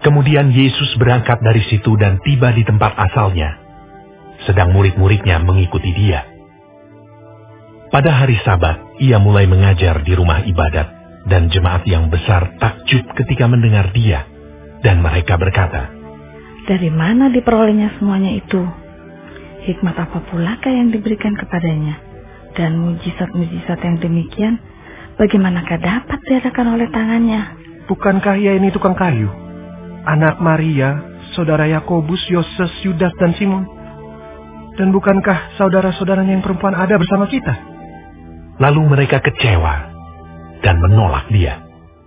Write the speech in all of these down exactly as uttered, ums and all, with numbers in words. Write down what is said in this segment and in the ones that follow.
Kemudian Yesus berangkat dari situ dan tiba di tempat asalnya, sedang murid-muridnya mengikuti dia. Pada hari Sabat, ia mulai mengajar di rumah ibadat, dan jemaat yang besar takjub ketika mendengar dia, dan mereka berkata, "Dari mana diperolehnya semuanya itu? Hikmat apa pulakah yang diberikan kepadanya? Dan mujizat-mujizat yang demikian, bagaimanakah dapat diadakan oleh tangannya? Bukankah ia ini tukang kayu? Anak Maria, saudara Yakobus, Yoses, Yudas, dan Simon? Dan bukankah saudara-saudaranya yang perempuan ada bersama kita?" Lalu mereka kecewa dan menolak dia.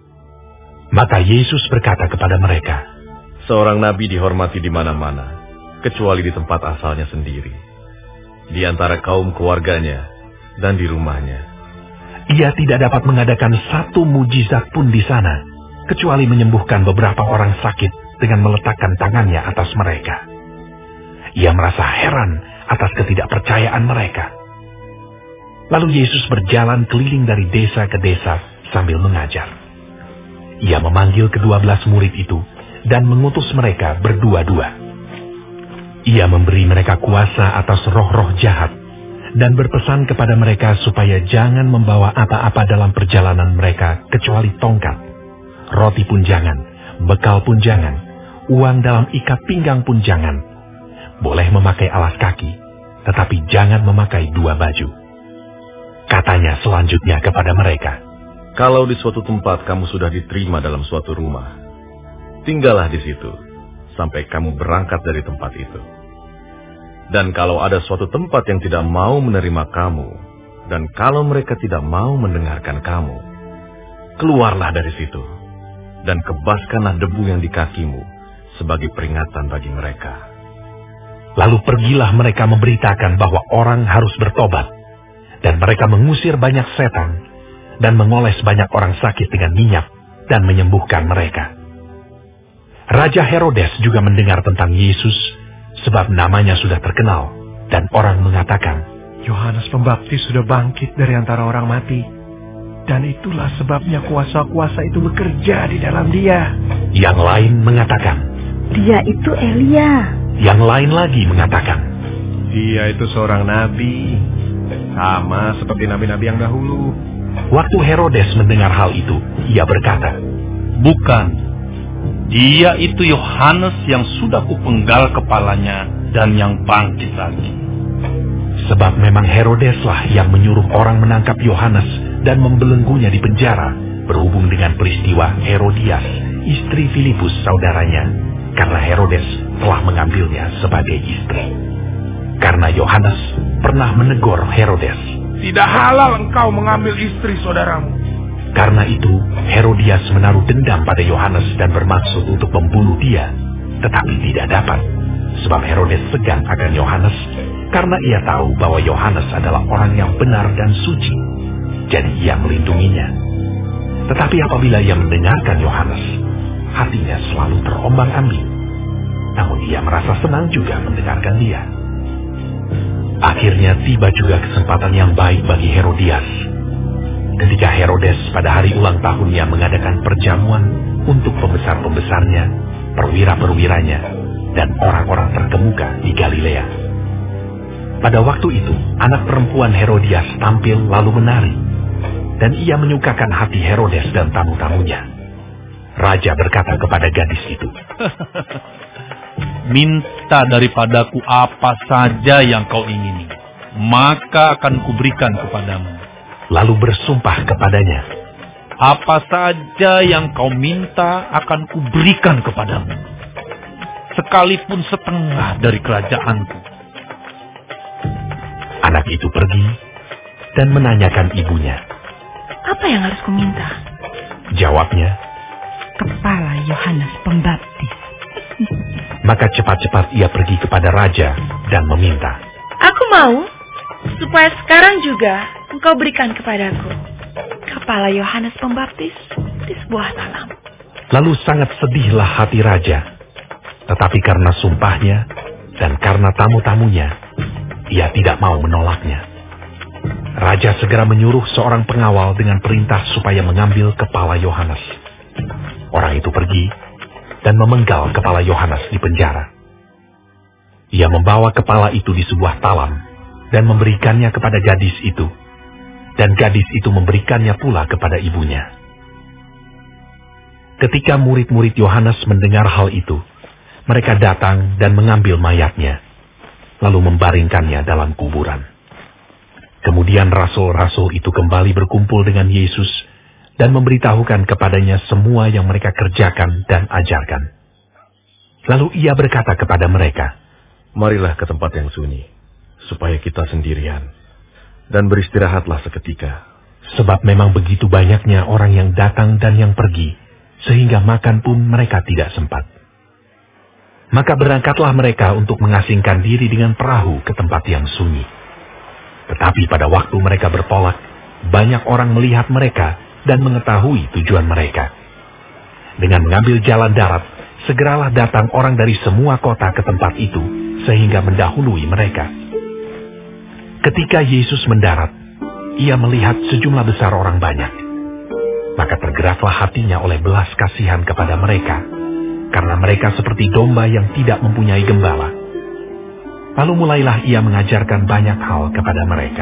Maka Yesus berkata kepada mereka, "Seorang nabi dihormati di mana-mana, kecuali di tempat asalnya sendiri, di antara kaum keluarganya dan di rumahnya. Ia tidak dapat mengadakan satu mujizat pun di sana, kecuali menyembuhkan beberapa orang sakit dengan meletakkan tangannya atas mereka." Ia merasa heran atas ketidakpercayaan mereka. Lalu Yesus berjalan keliling dari desa ke desa sambil mengajar. Ia memanggil kedua belas murid itu dan mengutus mereka berdua-dua. Ia memberi mereka kuasa atas roh-roh jahat dan berpesan kepada mereka supaya jangan membawa apa-apa dalam perjalanan mereka kecuali tongkat, roti pun jangan, bekal pun jangan, uang dalam ikat pinggang pun jangan. Boleh memakai alas kaki, tetapi jangan memakai dua baju. Katanya selanjutnya kepada mereka, "Kalau di suatu tempat kamu sudah diterima dalam suatu rumah, tinggallah di situ sampai kamu berangkat dari tempat itu. Dan kalau ada suatu tempat yang tidak mau menerima kamu, dan kalau mereka tidak mau mendengarkan kamu, keluarlah dari situ, dan kebaskanlah debu yang di kakimu sebagai peringatan bagi mereka." Lalu pergilah mereka memberitakan bahwa orang harus bertobat, dan mereka mengusir banyak setan, dan mengoles banyak orang sakit dengan minyak, dan menyembuhkan mereka. Raja Herodes juga mendengar tentang Yesus, sebab namanya sudah terkenal, dan orang mengatakan, "Yohanes Pembaptis sudah bangkit dari antara orang mati, dan itulah sebabnya kuasa-kuasa itu bekerja di dalam dia." Yang lain mengatakan, "Dia itu Elia." Yang lain lagi mengatakan, "Dia itu seorang nabi, sama seperti nabi-nabi yang dahulu." Waktu Herodes mendengar hal itu, ia berkata, "Bukan, dia itu Yohanes yang sudah kupenggal kepalanya dan yang bangkit lagi." Sebab memang Herodeslah yang menyuruh orang menangkap Yohanes dan membelenggunya di penjara berhubung dengan peristiwa Herodias, istri Filipus saudaranya, karena Herodes telah mengambilnya sebagai istri. Karena Yohanes pernah menegur Herodes, "Tidak halal engkau mengambil istri saudaramu." Karena itu Herodias menaruh dendam pada Yohanes dan bermaksud untuk membunuh dia, tetapi tidak dapat, sebab Herodes segan akan Yohanes, karena ia tahu bahwa Yohanes adalah orang yang benar dan suci, jadi ia melindunginya. Tetapi apabila ia mendengarkan Yohanes, hatinya selalu terombang-ambing, namun ia merasa senang juga mendengarkan dia. Akhirnya tiba juga kesempatan yang baik bagi Herodias. Ketika Herodes pada hari ulang tahunnya mengadakan perjamuan untuk pembesar-pembesarnya, perwira-perwiranya, dan orang-orang terkemuka di Galilea. Pada waktu itu, anak perempuan Herodias tampil lalu menari, dan ia menyukakan hati Herodes dan tamu-tamunya. Raja berkata kepada gadis itu, "Minta daripadaku apa saja yang kau ingini, maka akan kuberikan kepadamu." Lalu bersumpah kepadanya, "Apa saja yang kau minta akan kuberikan kepadamu, sekalipun setengah dari kerajaanku." Anak itu pergi dan menanyakan ibunya, "Apa yang harus kuminta?" Jawabnya, "Kepala Yohanes Pembaptis." Maka cepat-cepat ia pergi kepada raja dan meminta, "Aku mau supaya sekarang juga engkau berikan kepadaku kepala Yohanes Pembaptis di sebuah tanam." Lalu sangat sedihlah hati raja, tetapi karena sumpahnya dan karena tamu-tamunya, ia tidak mau menolaknya. Raja segera menyuruh seorang pengawal dengan perintah supaya mengambil kepala Yohanes. Orang itu pergi dan memenggal kepala Yohanes di penjara. Ia membawa kepala itu di sebuah talam dan memberikannya kepada gadis itu, dan gadis itu memberikannya pula kepada ibunya. Ketika murid-murid Yohanes mendengar hal itu, mereka datang dan mengambil mayatnya, lalu membaringkannya dalam kuburan. Kemudian rasul-rasul itu kembali berkumpul dengan Yesus dan memberitahukan kepadanya semua yang mereka kerjakan dan ajarkan. Lalu ia berkata kepada mereka, "Marilah ke tempat yang sunyi, supaya kita sendirian, dan beristirahatlah seketika. Sebab memang begitu banyaknya orang yang datang dan yang pergi, sehingga makan pun mereka tidak sempat." Maka berangkatlah mereka untuk mengasingkan diri dengan perahu ke tempat yang sunyi. Tetapi pada waktu mereka bertolak, banyak orang melihat mereka dan mengetahui tujuan mereka. Dengan mengambil jalan darat, segeralah datang orang dari semua kota ke tempat itu, sehingga mendahului mereka. Ketika Yesus mendarat, ia melihat sejumlah besar orang banyak. Maka tergeraklah hatinya oleh belas kasihan kepada mereka, karena mereka seperti domba yang tidak mempunyai gembala. Lalu mulailah ia mengajarkan banyak hal kepada mereka.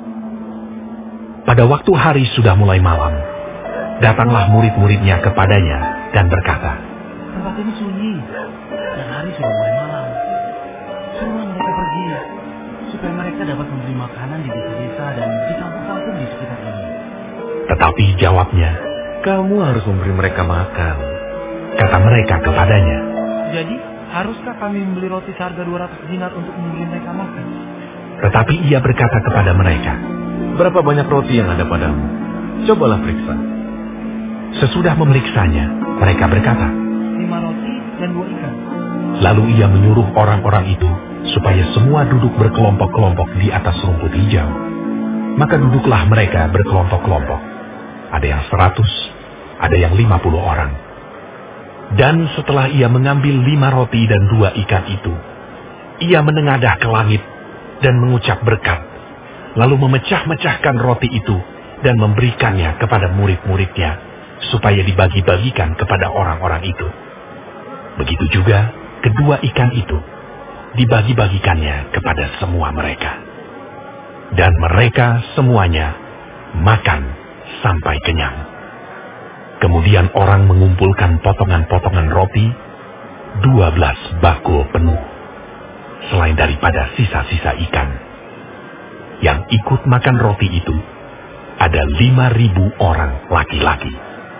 Pada waktu hari sudah mulai malam, datanglah murid-muridnya kepadanya dan berkata, "Tempat ini sunyi, dan hari sudah mulai malam. Suruhlah mereka pergi, supaya mereka dapat membeli makanan di desa-desa dan di kampung-kampung di sekitar ini." Tetapi jawabnya, "Kamu harus memberi mereka makan." Kata mereka kepadanya, "Jadi, haruskah kami membeli roti seharga dua ratus dinar untuk memberi mereka makan?" Tetapi ia berkata kepada mereka, "Berapa banyak roti yang ada padamu? Cobalah periksa." Sesudah memeriksanya, mereka berkata, "Lima roti dan dua ikan." Lalu ia menyuruh orang-orang itu supaya semua duduk berkelompok-kelompok di atas rumput hijau. Maka duduklah mereka berkelompok-kelompok. Ada yang seratus, ada yang lima puluh orang. Dan setelah ia mengambil lima roti dan dua ikan itu, ia menengadah ke langit dan mengucap berkat, lalu memecah-mecahkan roti itu dan memberikannya kepada murid-muridnya, supaya dibagi-bagikan kepada orang-orang itu. Begitu juga kedua ikan itu, dibagi-bagikannya kepada semua mereka. Dan mereka semuanya makan sampai kenyang. Kemudian orang mengumpulkan potongan-potongan roti, dua belas bakul penuh, selain daripada sisa-sisa ikan. Yang ikut makan roti itu, ada lima ribu orang laki-laki.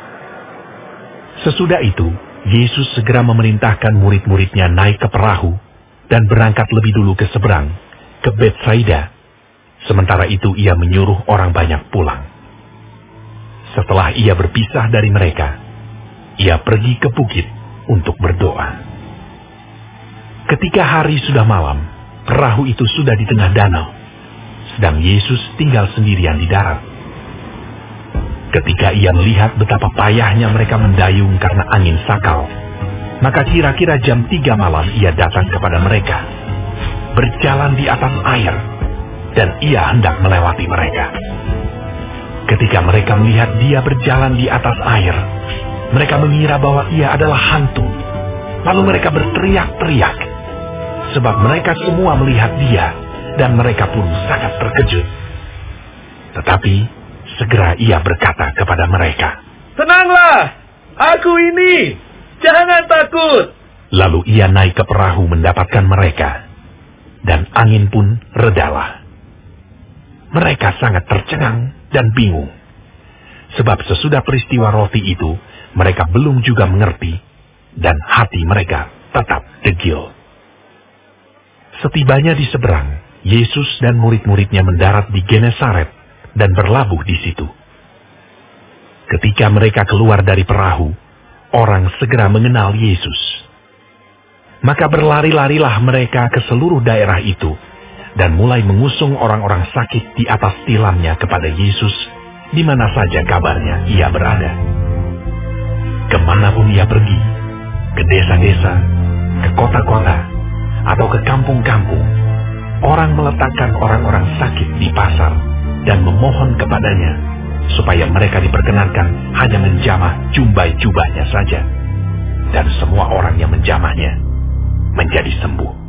Sesudah itu, Yesus segera memerintahkan murid-muridnya naik ke perahu dan berangkat lebih dulu ke seberang, ke Betsaida. Sementara itu ia menyuruh orang banyak pulang. Setelah ia berpisah dari mereka, ia pergi ke bukit untuk berdoa. Ketika hari sudah malam, perahu itu sudah di tengah danau, sedang Yesus tinggal sendirian di darat. Ketika ia melihat betapa payahnya mereka mendayung karena angin sakal, maka kira-kira jam tiga malam ia datang kepada mereka, berjalan di atas air, dan ia hendak melewati mereka. Ketika mereka melihat dia berjalan di atas air, mereka mengira bahwa ia adalah hantu. Lalu mereka berteriak-teriak, sebab mereka semua melihat dia, dan mereka pun sangat terkejut. Tetapi segera ia berkata kepada mereka, "Tenanglah, aku ini, jangan takut." Lalu ia naik ke perahu mendapatkan mereka, dan angin pun redalah. Mereka sangat tercengang dan bingung, sebab sesudah peristiwa roti itu, mereka belum juga mengerti, dan hati mereka tetap degil. Setibanya di seberang, Yesus dan murid-muridnya mendarat di Genesaret dan berlabuh di situ. Ketika mereka keluar dari perahu, orang segera mengenal Yesus. Maka berlari-larilah mereka ke seluruh daerah itu, dan mulai mengusung orang-orang sakit di atas tilamnya kepada Yesus, di mana saja kabarnya ia berada. Kemanapun ia pergi, ke desa-desa, ke kota-kota, atau ke kampung-kampung, orang meletakkan orang-orang sakit di pasar dan memohon kepadanya, supaya mereka diperkenankan hanya menjamah jumbai jubahnya saja. dan semua orang yang menjamahnya menjadi sembuh.